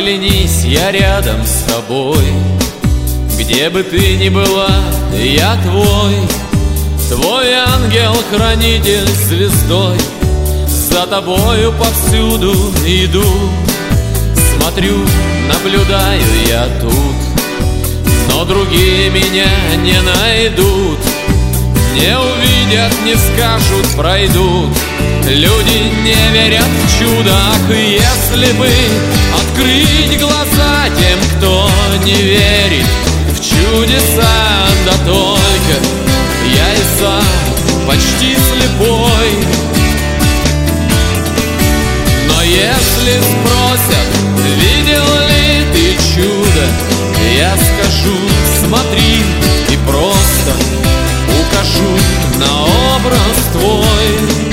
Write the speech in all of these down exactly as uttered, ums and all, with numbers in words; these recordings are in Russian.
Оглянись, я рядом с тобой. Где бы ты ни была, я твой. Твой ангел-хранитель звездой. За тобою повсюду иду. Смотрю, наблюдаю я тут, но другие меня не найдут. Не увидят, не скажут, пройдут. Люди не верят в чудо. Ах, если бы открыть глаза тем, кто не верит в чудеса, да только я и сам почти слепой. Но если спросят, видел ли ты чудо, я скажу, смотри, и просто укажу на образ твой.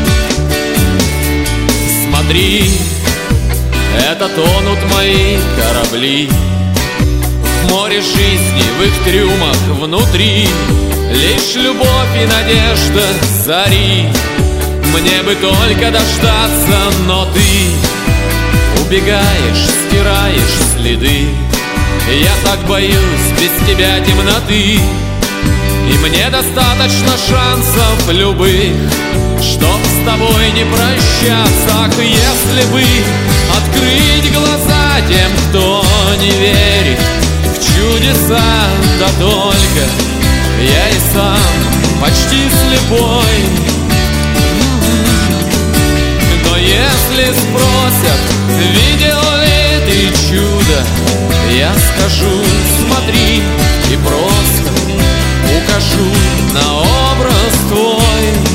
Смотри, это тонут мои корабли в море жизни, в их трюмах внутри лишь любовь и надежда зари. Мне бы только дождаться, но ты убегаешь, стираешь следы. Я так боюсь без тебя темноты, и мне достаточно шансов любых, чтоб с тобой не прощаться. Ах, если бы открыть глаза тем, кто не верит в чудеса, да только я и сам почти слепой. Но если спросят, видел ли ты чудо, я скажу, смотри, и просто укажу на образ твой.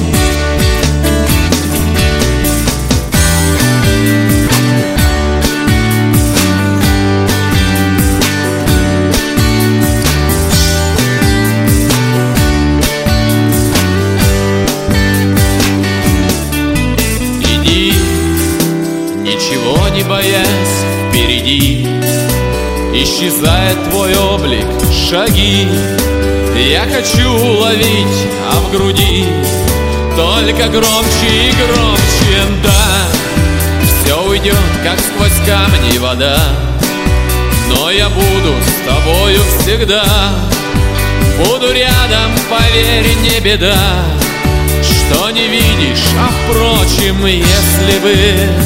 Иди, ничего не боясь, впереди исчезает твой облик, шаги. Я хочу уловить, а в груди только громче и громче, да. Все уйдет, как сквозь камни вода, но я буду с тобою всегда. Буду рядом, поверь, не беда, что не видишь, а впрочем, если бы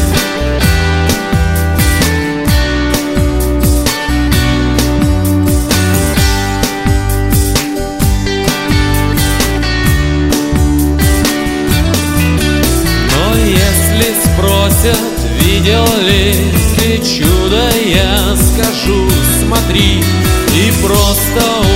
спросят, видел ли ты чудо, я скажу, смотри, и просто